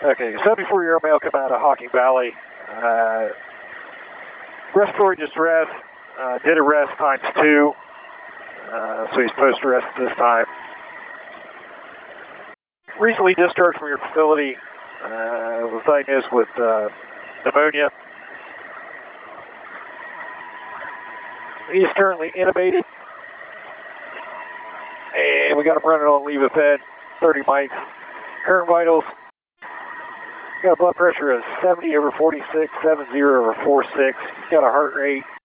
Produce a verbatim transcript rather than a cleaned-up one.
Okay, seventy-four year old male come out of Hocking Valley. Uh, respiratory distress, uh, did arrest times two, uh, so he's post arrest this time. Recently discharged from your facility, uh, was diagnosed with uh, pneumonia. He is currently intubated, and we got him running on Levoped, thirty mics. Current vitals, got a blood pressure of seventy over forty-six, seventy over forty-six. Got a heart rate